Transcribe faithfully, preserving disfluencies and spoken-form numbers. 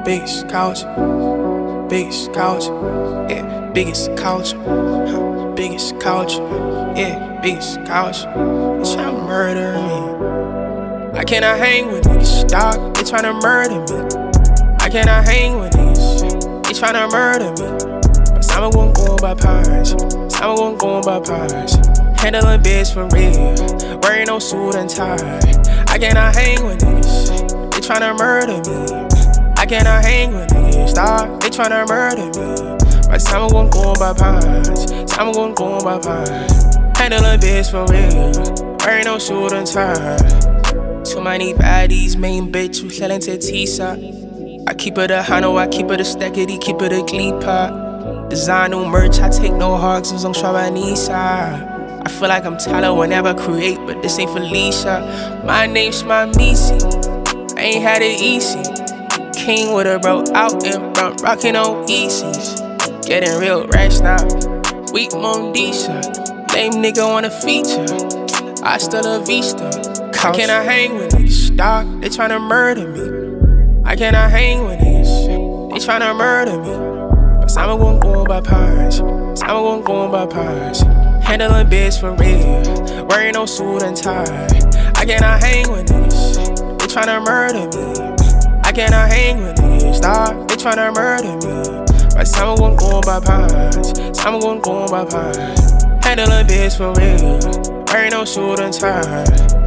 biggest culture, biggest culture, yeah, biggest culture, huh, biggest culture, yeah, biggest culture. They tryna murder me. I cannot hang with niggas, dog. They tryna murder me. I cannot hang with niggas. They tryna murder me. But I'm gon' go by pies. I'm gon' go by pies. Handling bitch for real. Wearing no suit and tie. I cannot hang with niggas. They tryna murder me. I cannot hang with niggas, dog. They tryna murder me. But I'm gon' go by pies. I'm gon' go by pies. Handling bitch for real. Wearing no suit and tie. Too many baddies, main bitch, who's selling to Tisa. I keep it a Hano, I keep it a stackity, keep it a Gleepa. Design new merch, I take no hugs, I'm Shabanisa. I feel like I'm Tyler whenever I create, but this ain't Felicia. My name's Mamisi, I ain't had it easy. King with a bro out in front, rockin' on Easies. Getting real rash now, weak Mondisha. Lame nigga want a feature, I still a vista. I cannot hang with niggas, dog, they tryna murder me. I cannot hang with niggas, they tryna murder me. But I'm gon' go by pies, I'm gon' go by pies. Handling bitch for real, wearing no suit and tie. I cannot hang with niggas, they tryna murder me. I cannot hang with niggas, dog, they tryna murder me. But I'm gon' go by pies, I'm gon' go by pies. Handling bitch for real, wearing no suit and tie.